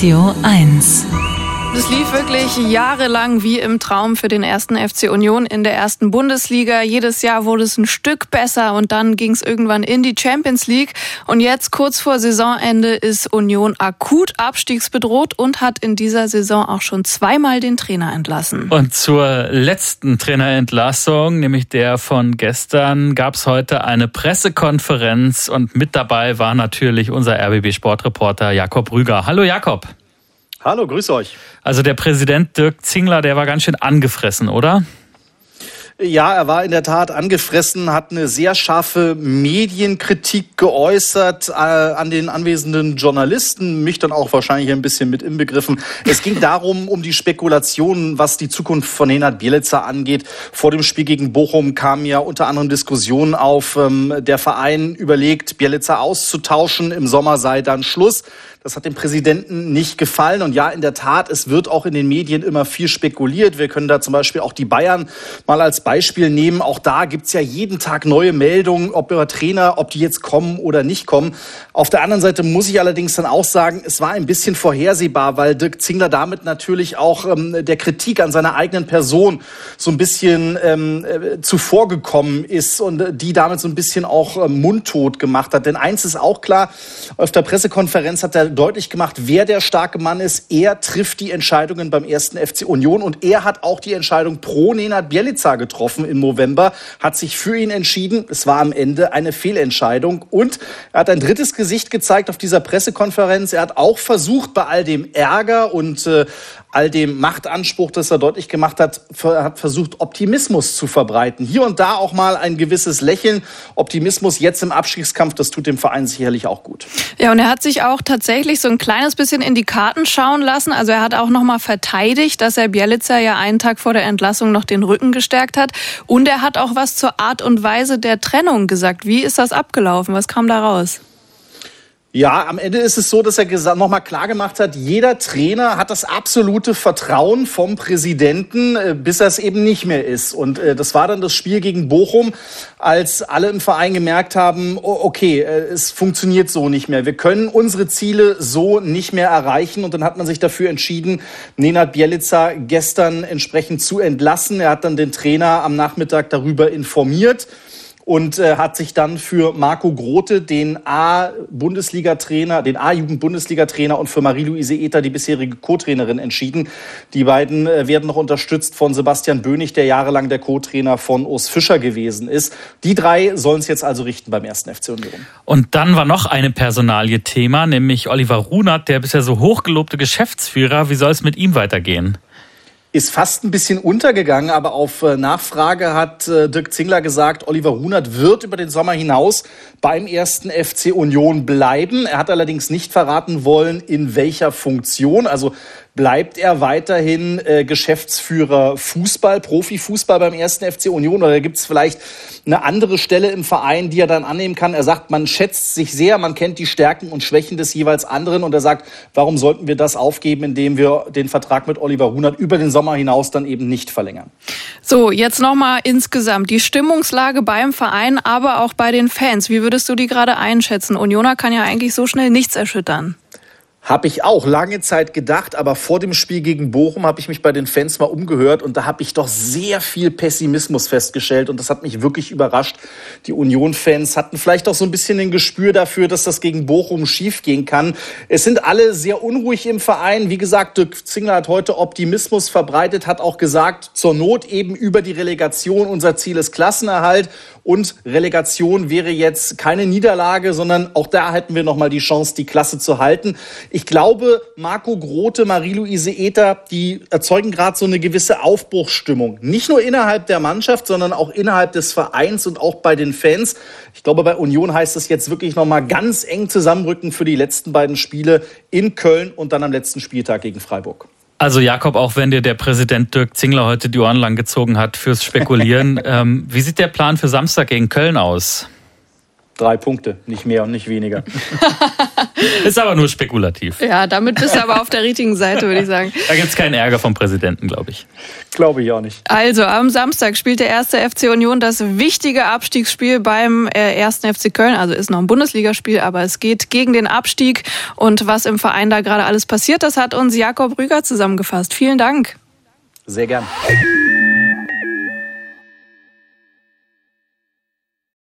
Radio 1. Das lief wirklich jahrelang wie im Traum für den 1. FC Union in der 1. Bundesliga. Jedes Jahr wurde es ein Stück besser und dann ging es irgendwann in die Champions League. Und jetzt, kurz vor Saisonende, ist Union akut abstiegsbedroht und hat in dieser Saison auch schon zweimal den Trainer entlassen. Und zur letzten Trainerentlassung, nämlich der von gestern, gab es heute eine Pressekonferenz und mit dabei war natürlich unser RBB-Sportreporter Jakob Rüger. Hallo Jakob. Hallo, grüß euch. Also der Präsident Dirk Zingler, der war ganz schön angefressen, oder? Ja, er war in der Tat angefressen, hat eine sehr scharfe Medienkritik geäußert an den anwesenden Journalisten, mich dann auch wahrscheinlich ein bisschen mit inbegriffen. Es ging darum, um die Spekulationen, was die Zukunft von Nenad Bjelica angeht. Vor dem Spiel gegen Bochum kamen ja unter anderem Diskussionen auf, der Verein überlegt, Bjelica auszutauschen, im Sommer sei dann Schluss. Das hat dem Präsidenten nicht gefallen. Und ja, in der Tat, es wird auch in den Medien immer viel spekuliert. Wir können da zum Beispiel auch die Bayern mal als Beispiel nehmen. Auch da gibt's ja jeden Tag neue Meldungen, ob Trainer, ob die jetzt kommen oder nicht kommen. Auf der anderen Seite muss ich allerdings dann auch sagen, es war ein bisschen vorhersehbar, weil Dirk Zingler damit natürlich auch der Kritik an seiner eigenen Person so ein bisschen zuvorgekommen ist und die damit so ein bisschen auch mundtot gemacht hat. Denn eins ist auch klar, auf der Pressekonferenz hat er deutlich gemacht, wer der starke Mann ist. Er trifft die Entscheidungen beim 1. FC Union und er hat auch die Entscheidung pro Nenad Bjelica getroffen im November, hat sich für ihn entschieden. Es war am Ende eine Fehlentscheidung und er hat ein drittes Gesicht gezeigt auf dieser Pressekonferenz. Er hat auch versucht, bei all dem Ärger und all dem Machtanspruch, das er deutlich gemacht hat, versucht, Optimismus zu verbreiten. Hier und da auch mal ein gewisses Lächeln. Optimismus jetzt im Abstiegskampf, das tut dem Verein sicherlich auch gut. Ja, und er hat sich auch tatsächlich so ein kleines bisschen in die Karten schauen lassen. Also er hat auch nochmal verteidigt, dass er Bjelica ja einen Tag vor der Entlassung noch den Rücken gestärkt hat. Und er hat auch was zur Art und Weise der Trennung gesagt. Wie ist das abgelaufen? Was kam da raus? Ja, am Ende ist es so, dass er nochmal klar gemacht hat, jeder Trainer hat das absolute Vertrauen vom Präsidenten, bis er es eben nicht mehr ist. Und das war dann das Spiel gegen Bochum, als alle im Verein gemerkt haben, okay, es funktioniert so nicht mehr. Wir können unsere Ziele so nicht mehr erreichen. Und dann hat man sich dafür entschieden, Nenad Bjelica gestern entsprechend zu entlassen. Er hat dann den Trainer am Nachmittag darüber informiert. Und hat sich dann für Marco Grote, den A-Bundesliga-Trainer, den A-Jugend-Bundesliga-Trainer und für Marie-Louise Ether, die bisherige Co-Trainerin, entschieden. Die beiden werden noch unterstützt von Sebastian Bönig, der jahrelang der Co-Trainer von Urs Fischer gewesen ist. Die drei sollen es jetzt also richten beim 1. FC Union. Und dann war noch eine Personalie Thema, nämlich Oliver Runert, der bisher so hochgelobte Geschäftsführer. Wie soll es mit ihm weitergehen? Ist fast ein bisschen untergegangen, aber auf Nachfrage hat Dirk Zingler gesagt, Oliver Runert wird über den Sommer hinaus beim 1. FC Union bleiben. Er hat allerdings nicht verraten wollen, in welcher Funktion. Also bleibt er weiterhin Geschäftsführer Fußball, Profifußball beim 1. FC Union, oder gibt es vielleicht eine andere Stelle im Verein, die er dann annehmen kann? Er sagt, man schätzt sich sehr, man kennt die Stärken und Schwächen des jeweils anderen und er sagt, warum sollten wir das aufgeben, indem wir den Vertrag mit Oliver Runert über den Sommer hinaus dann eben nicht verlängern. So, jetzt nochmal insgesamt die Stimmungslage beim Verein, aber auch bei den Fans. Wie würdest du die gerade einschätzen? Unioner kann ja eigentlich so schnell nichts erschüttern. Habe ich auch lange Zeit gedacht, aber vor dem Spiel gegen Bochum habe ich mich bei den Fans mal umgehört und da habe ich doch sehr viel Pessimismus festgestellt und das hat mich wirklich überrascht. Die Union-Fans hatten vielleicht auch so ein bisschen ein Gespür dafür, dass das gegen Bochum schiefgehen kann. Es sind alle sehr unruhig im Verein. Wie gesagt, Dirk Zingler hat heute Optimismus verbreitet, hat auch gesagt, zur Not eben über die Relegation. Unser Ziel ist Klassenerhalt und Relegation wäre jetzt keine Niederlage, sondern auch da hätten wir nochmal die Chance, die Klasse zu halten. Ich glaube, Marco Grote, Marie-Louise Ether, die erzeugen gerade so eine gewisse Aufbruchsstimmung. Nicht nur innerhalb der Mannschaft, sondern auch innerhalb des Vereins und auch bei den Fans. Ich glaube, bei Union heißt es jetzt wirklich nochmal ganz eng zusammenrücken für die letzten beiden Spiele in Köln und dann am letzten Spieltag gegen Freiburg. Also Jakob, auch wenn dir der Präsident Dirk Zingler heute die Ohren lang gezogen hat fürs Spekulieren, wie sieht der Plan für Samstag gegen Köln aus? 3 Punkte, nicht mehr und nicht weniger. Ist aber nur spekulativ. Ja, damit bist du aber auf der richtigen Seite, würde ich sagen. Da gibt's keinen Ärger vom Präsidenten, glaube ich. Glaube ich auch nicht. Also, am Samstag spielt der 1. FC Union das wichtige Abstiegsspiel beim 1. FC Köln. Also ist noch ein Bundesligaspiel, aber es geht gegen den Abstieg. Und was im Verein da gerade alles passiert, das hat uns Jakob Rüger zusammengefasst. Vielen Dank. Sehr gern.